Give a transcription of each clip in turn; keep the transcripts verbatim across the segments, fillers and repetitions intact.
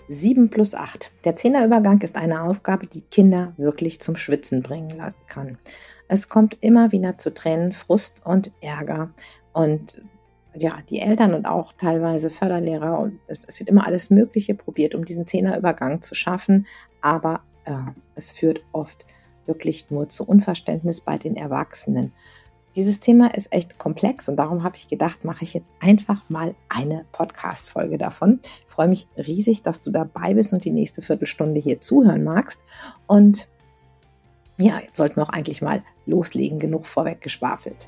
sieben plus acht. Der Zehnerübergang ist eine Aufgabe, die Kinder wirklich zum Schwitzen bringen la- kann. Es kommt immer wieder zu Tränen, Frust und Ärger. Und ja, die Eltern und auch teilweise Förderlehrer und es, es wird immer alles Mögliche probiert, um diesen Zehnerübergang zu schaffen. Aber äh, es führt oft wirklich nur zu Unverständnis bei den Erwachsenen. Dieses Thema ist echt komplex und darum habe ich gedacht, mache ich jetzt einfach mal eine Podcast-Folge davon. Ich freue mich riesig, dass du dabei bist und die nächste Viertelstunde hier zuhören magst. Und ja, jetzt sollten wir auch eigentlich mal loslegen, genug vorweg geschwafelt.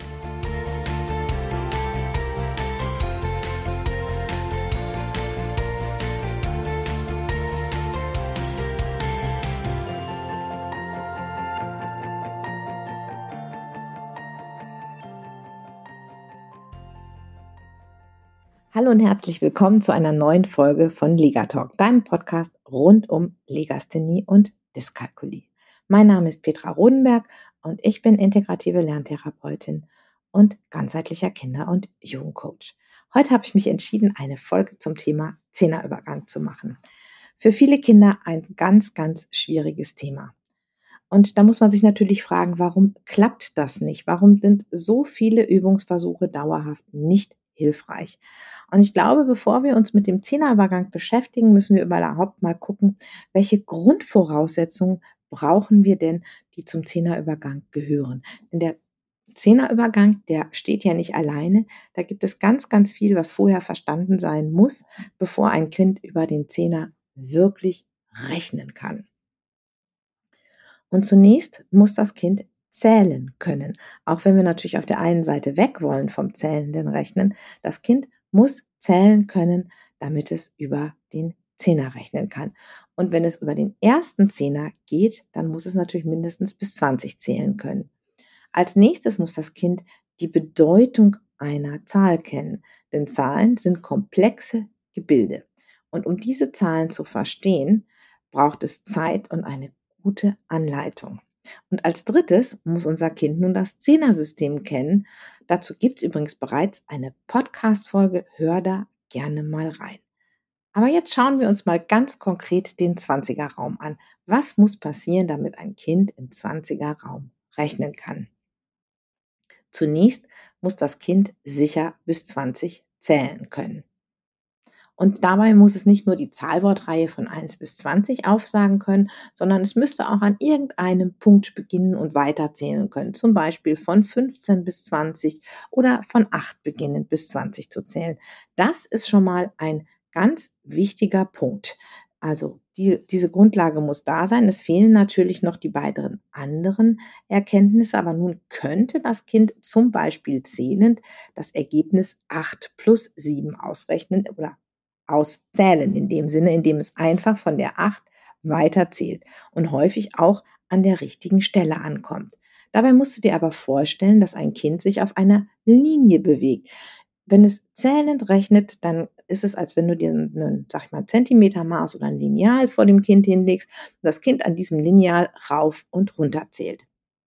Hallo und herzlich willkommen zu einer neuen Folge von Legatalk, deinem Podcast rund um Legasthenie und Dyskalkulie. Mein Name ist Petra Rodenberg und ich bin integrative Lerntherapeutin und ganzheitlicher Kinder- und Jugendcoach. Heute habe ich mich entschieden, eine Folge zum Thema Zehnerübergang zu machen. Für viele Kinder ein ganz, ganz schwieriges Thema. Und da muss man sich natürlich fragen, warum klappt das nicht? Warum sind so viele Übungsversuche dauerhaft nicht hilfreich? Und ich glaube, bevor wir uns mit dem Zehnerübergang beschäftigen, müssen wir überhaupt mal gucken, welche Grundvoraussetzungen brauchen wir denn, die zum Zehnerübergang gehören. Denn der Zehnerübergang, der steht ja nicht alleine. Da gibt es ganz, ganz viel, was vorher verstanden sein muss, bevor ein Kind über den Zehner wirklich rechnen kann. Und zunächst muss das Kind zählen können. Auch wenn wir natürlich auf der einen Seite weg wollen vom zählenden Rechnen. Das Kind muss zählen können, damit es über den Zehner rechnen kann. Und wenn es über den ersten Zehner geht, dann muss es natürlich mindestens bis zwanzig zählen können. Als nächstes muss das Kind die Bedeutung einer Zahl kennen, denn Zahlen sind komplexe Gebilde. Und um diese Zahlen zu verstehen, braucht es Zeit und eine gute Anleitung. Und als drittes muss unser Kind nun das Zehnersystem kennen. Dazu gibt es übrigens bereits eine Podcast-Folge, hör da gerne mal rein. Aber jetzt schauen wir uns mal ganz konkret den zwanziger-Raum an. Was muss passieren, damit ein Kind im zwanziger-Raum rechnen kann? Zunächst muss das Kind sicher bis zwanzig zählen können. Und dabei muss es nicht nur die Zahlwortreihe von eins bis zwanzig aufsagen können, sondern es müsste auch an irgendeinem Punkt beginnen und weiterzählen können. Zum Beispiel von fünfzehn bis zwanzig oder von acht beginnend bis zwanzig zu zählen. Das ist schon mal ein ganz wichtiger Punkt. Also die, diese Grundlage muss da sein. Es fehlen natürlich noch die beiden anderen Erkenntnisse, aber nun könnte das Kind zum Beispiel zählend das Ergebnis acht plus sieben ausrechnen oder auszählen, in dem Sinne, indem es einfach von der acht weiterzählt und häufig auch an der richtigen Stelle ankommt. Dabei musst du dir aber vorstellen, dass ein Kind sich auf einer Linie bewegt. Wenn es zählend rechnet, dann ist es, als wenn du dir einen, sag ich mal, Zentimetermaß oder ein Lineal vor dem Kind hinlegst und das Kind an diesem Lineal rauf und runter zählt.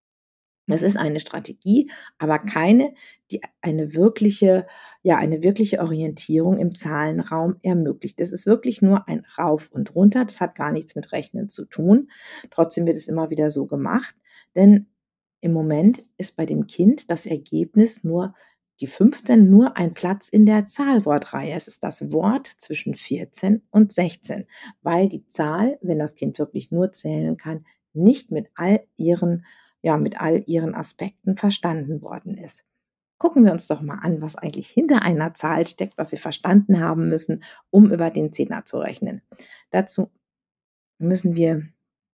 Es ist eine Strategie, aber keine, die eine wirkliche, ja, eine wirkliche Orientierung im Zahlenraum ermöglicht. Es ist wirklich nur ein Rauf und Runter. Das hat gar nichts mit Rechnen zu tun. Trotzdem wird es immer wieder so gemacht, denn im Moment ist bei dem Kind das Ergebnis nur die fünfzehn, nur ein Platz in der Zahlwortreihe. Es ist das Wort zwischen vierzehn und sechzehn, weil die Zahl, wenn das Kind wirklich nur zählen kann, nicht mit all ihren ja, mit all ihren Aspekten verstanden worden ist. Gucken wir uns doch mal an, was eigentlich hinter einer Zahl steckt, was wir verstanden haben müssen, um über den Zehner zu rechnen. Dazu müssen wir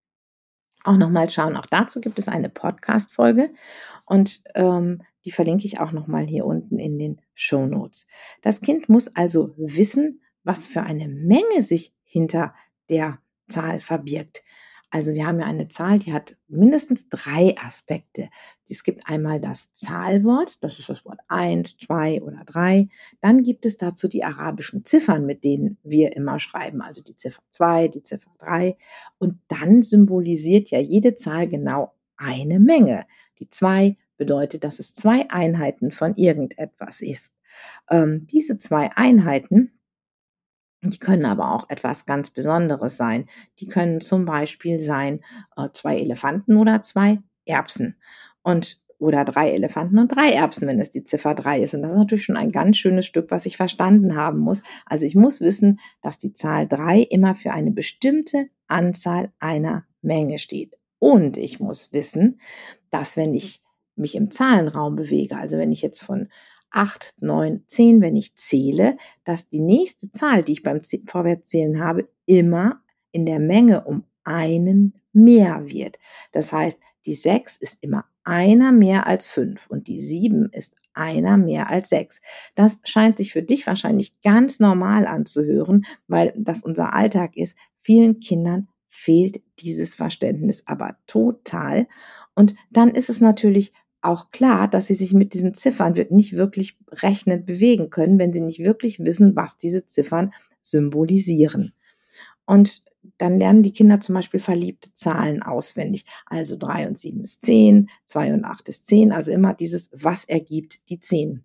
auch noch mal schauen. Auch dazu gibt es eine Podcast-Folge und ähm, die verlinke ich auch noch mal hier unten in den Shownotes. Das Kind muss also wissen, was für eine Menge sich hinter der Zahl verbirgt. Also wir haben ja eine Zahl, die hat mindestens drei Aspekte. Es gibt einmal das Zahlwort, das ist das Wort eins, zwei oder drei. Dann gibt es dazu die arabischen Ziffern, mit denen wir immer schreiben, also die Ziffer zwei, die Ziffer drei. Und dann symbolisiert ja jede Zahl genau eine Menge. Die zwei bedeutet, dass es zwei Einheiten von irgendetwas ist. Ähm, diese zwei Einheiten Die können aber auch etwas ganz Besonderes sein. Die können zum Beispiel sein, äh, zwei Elefanten oder zwei Erbsen und oder drei Elefanten und drei Erbsen, wenn es die Ziffer drei ist. Und das ist natürlich schon ein ganz schönes Stück, was ich verstanden haben muss. Also ich muss wissen, dass die Zahl drei immer für eine bestimmte Anzahl einer Menge steht. Und ich muss wissen, dass wenn ich mich im Zahlenraum bewege, also wenn ich jetzt von acht, neun, zehn, wenn ich zähle, dass die nächste Zahl, die ich beim Zäh- Vorwärtszählen habe, immer in der Menge um einen mehr wird. Das heißt, die sechs ist immer einer mehr als fünf und die sieben ist einer mehr als sechs. Das scheint sich für dich wahrscheinlich ganz normal anzuhören, weil das unser Alltag ist. Vielen Kindern fehlt dieses Verständnis aber total. Und dann ist es natürlich auch klar, dass sie sich mit diesen Ziffern nicht wirklich rechnend bewegen können, wenn sie nicht wirklich wissen, was diese Ziffern symbolisieren. Und dann lernen die Kinder zum Beispiel verliebte Zahlen auswendig. Also drei und sieben ist zehn, zwei und acht ist zehn, also immer dieses, was ergibt die zehn.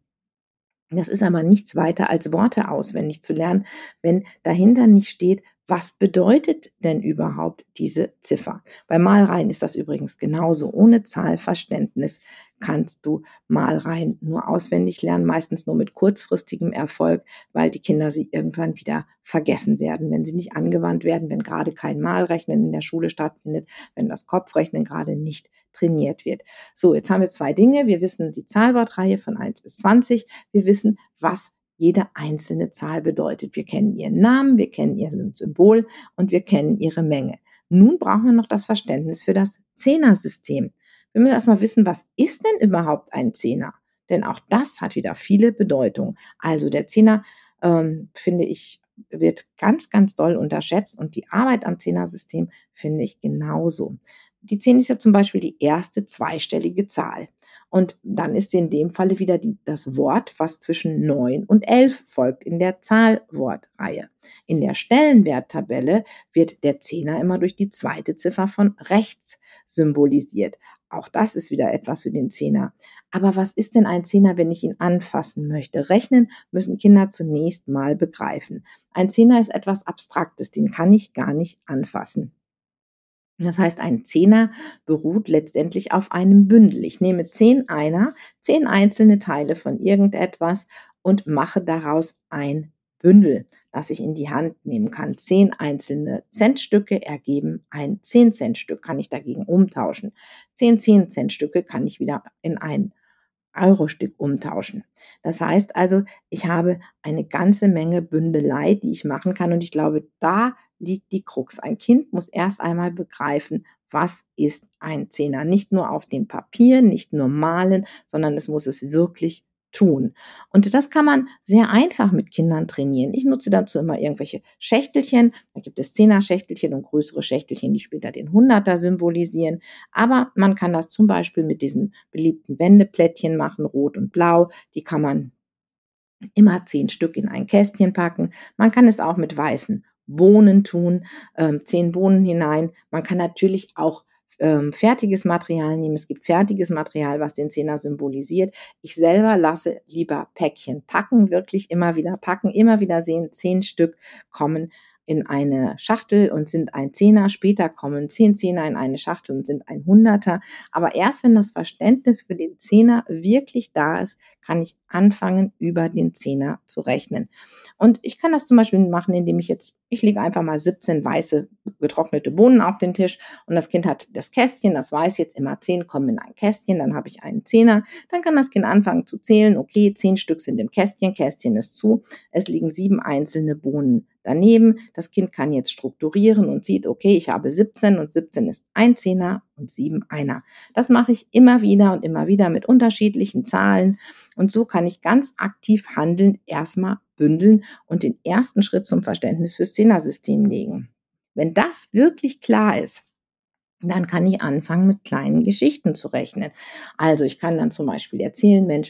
Das ist aber nichts weiter als Worte auswendig zu lernen, wenn dahinter nicht steht, was bedeutet denn überhaupt diese Ziffer? Bei Malreihen ist das übrigens genauso. Ohne Zahlverständnis kannst du Malreihen nur auswendig lernen, meistens nur mit kurzfristigem Erfolg, weil die Kinder sie irgendwann wieder vergessen werden, wenn sie nicht angewandt werden, wenn gerade kein Malrechnen in der Schule stattfindet, wenn das Kopfrechnen gerade nicht trainiert wird. So, jetzt haben wir zwei Dinge. Wir wissen die Zahlwortreihe von eins bis zwanzig. Wir wissen, was jede einzelne Zahl bedeutet. Wir kennen ihren Namen, wir kennen ihr Symbol und wir kennen ihre Menge. Nun brauchen wir noch das Verständnis für das Zehnersystem. Wir müssen erstmal wissen, was ist denn überhaupt ein Zehner? Denn auch das hat wieder viele Bedeutungen. Also der Zehner, ähm, finde ich, wird ganz, ganz doll unterschätzt und die Arbeit am Zehnersystem finde ich genauso. Die zehn ist ja zum Beispiel die erste zweistellige Zahl. Und dann ist sie in dem Falle wieder die, das Wort, was zwischen neun und elf folgt in der Zahlwortreihe. In der Stellenwerttabelle wird der Zehner immer durch die zweite Ziffer von rechts symbolisiert. Auch das ist wieder etwas für den Zehner. Aber was ist denn ein Zehner, wenn ich ihn anfassen möchte? Rechnen müssen Kinder zunächst mal begreifen. Ein Zehner ist etwas Abstraktes, den kann ich gar nicht anfassen. Das heißt, ein Zehner beruht letztendlich auf einem Bündel. Ich nehme zehn Einer, zehn einzelne Teile von irgendetwas und mache daraus ein Bündel, das ich in die Hand nehmen kann. Zehn einzelne Centstücke ergeben ein zehn-Cent-Stück, kann ich dagegen umtauschen. Zehn zehn-Cent-Stücke kann ich wieder in ein Euro-Stück umtauschen. Das heißt also, ich habe eine ganze Menge Bündelei, die ich machen kann und ich glaube, da liegt die Krux. Ein Kind muss erst einmal begreifen, was ist ein Zehner. Nicht nur auf dem Papier, nicht nur malen, sondern es muss es wirklich tun. Und das kann man sehr einfach mit Kindern trainieren. Ich nutze dazu immer irgendwelche Schächtelchen. Da gibt es Zehner-Schächtelchen und größere Schächtelchen, die später den Hunderter symbolisieren. Aber man kann das zum Beispiel mit diesen beliebten Wendeplättchen machen, rot und blau. Die kann man immer zehn Stück in ein Kästchen packen. Man kann es auch mit weißen Bohnen tun, ähm, zehn Bohnen hinein. Man kann natürlich auch ähm, fertiges Material nehmen. Es gibt fertiges Material, was den Zehner symbolisiert. Ich selber lasse lieber Päckchen packen, wirklich immer wieder packen, immer wieder sehen, zehn Stück kommen in eine Schachtel und sind ein Zehner. Später kommen zehn Zehner in eine Schachtel und sind ein Hunderter. Aber erst wenn das Verständnis für den Zehner wirklich da ist, kann ich anfangen, über den Zehner zu rechnen. Und ich kann das zum Beispiel machen, indem ich jetzt, ich lege einfach mal siebzehn weiße getrocknete Bohnen auf den Tisch und das Kind hat das Kästchen, das weiß jetzt immer zehn kommen in ein Kästchen, dann habe ich einen Zehner. Dann kann das Kind anfangen zu zählen, okay, zehn Stück sind im Kästchen, Kästchen ist zu, es liegen sieben einzelne Bohnen daneben. Das Kind kann jetzt strukturieren und sieht, okay, ich habe siebzehn und siebzehn ist ein Zehner und sieben Einer. Das mache ich immer wieder und immer wieder mit unterschiedlichen Zahlen und so kann ich ganz aktiv handelnd erstmal bündeln und den ersten Schritt zum Verständnis fürs Zehnersystem legen. Wenn das wirklich klar ist, dann kann ich anfangen, mit kleinen Geschichten zu rechnen. Also ich kann dann zum Beispiel erzählen, Mensch,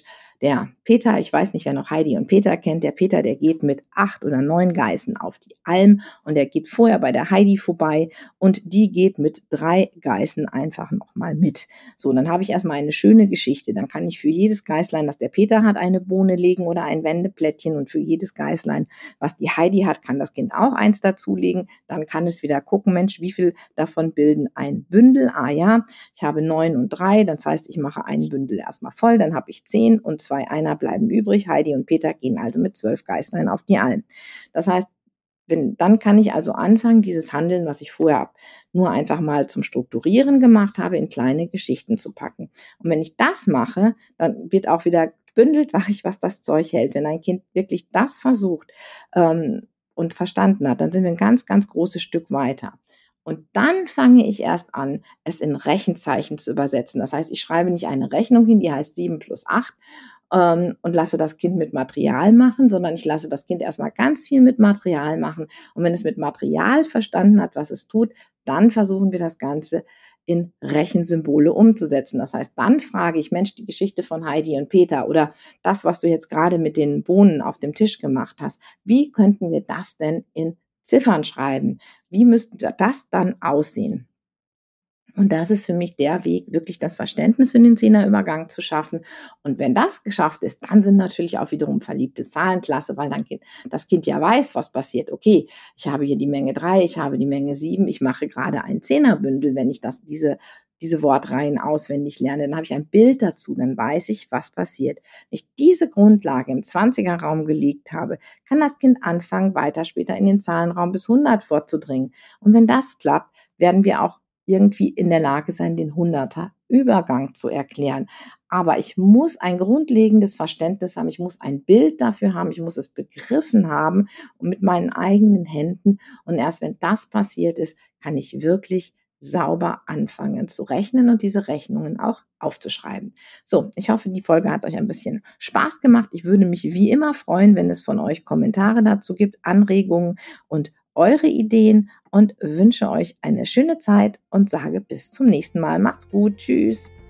der Peter, ich weiß nicht, wer noch Heidi und Peter kennt, der Peter, der geht mit acht oder neun Geißen auf die Alm und der geht vorher bei der Heidi vorbei und die geht mit drei Geißen einfach nochmal mit. So, dann habe ich erstmal eine schöne Geschichte. Dann kann ich für jedes Geißlein, das der Peter hat, eine Bohne legen oder ein Wendeplättchen und für jedes Geißlein, was die Heidi hat, kann das Kind auch eins dazulegen. Dann kann es wieder gucken, Mensch, wie viel davon bilden ein Bündel? Ah ja, ich habe neun und drei, das heißt, ich mache ein Bündel erstmal voll, dann habe ich zehn und zwei Einer bleiben übrig. Heidi und Peter gehen also mit zwölf Geißlein auf die Alm. Das heißt, wenn, dann kann ich also anfangen, dieses Handeln, was ich vorher nur einfach mal zum Strukturieren gemacht habe, in kleine Geschichten zu packen. Und wenn ich das mache, dann wird auch wieder gebündelt, was das Zeug hält. Wenn ein Kind wirklich das versucht ähm, und verstanden hat, dann sind wir ein ganz, ganz großes Stück weiter. Und dann fange ich erst an, es in Rechenzeichen zu übersetzen. Das heißt, ich schreibe nicht eine Rechnung hin, die heißt sieben plus acht ähm, und lasse das Kind mit Material machen, sondern ich lasse das Kind erstmal ganz viel mit Material machen. Und wenn es mit Material verstanden hat, was es tut, dann versuchen wir das Ganze in Rechensymbole umzusetzen. Das heißt, dann frage ich, Mensch, die Geschichte von Heidi und Peter oder das, was du jetzt gerade mit den Bohnen auf dem Tisch gemacht hast, wie könnten wir das denn in Ziffern schreiben? Wie müsste das dann aussehen? Und das ist für mich der Weg, wirklich das Verständnis für den Zehnerübergang zu schaffen. Und wenn das geschafft ist, dann sind natürlich auch wiederum verliebte Zahlen klasse, weil dann das Kind ja weiß, was passiert. Okay, ich habe hier die Menge drei, ich habe die Menge sieben, ich mache gerade ein Zehnerbündel, wenn ich das, diese, diese Wortreihen auswendig lerne, dann habe ich ein Bild dazu, dann weiß ich, was passiert. Wenn ich diese Grundlage im zwanziger-Raum gelegt habe, kann das Kind anfangen, weiter später in den Zahlenraum bis hundert vorzudringen. Und wenn das klappt, werden wir auch irgendwie in der Lage sein, den Hunderter-Übergang zu erklären. Aber ich muss ein grundlegendes Verständnis haben, ich muss ein Bild dafür haben, ich muss es begriffen haben und mit meinen eigenen Händen. Und erst wenn das passiert ist, kann ich wirklich sauber anfangen zu rechnen und diese Rechnungen auch aufzuschreiben. So, ich hoffe, die Folge hat euch ein bisschen Spaß gemacht. Ich würde mich wie immer freuen, wenn es von euch Kommentare dazu gibt, Anregungen und eure Ideen und wünsche euch eine schöne Zeit und sage bis zum nächsten Mal. Macht's gut. Tschüss.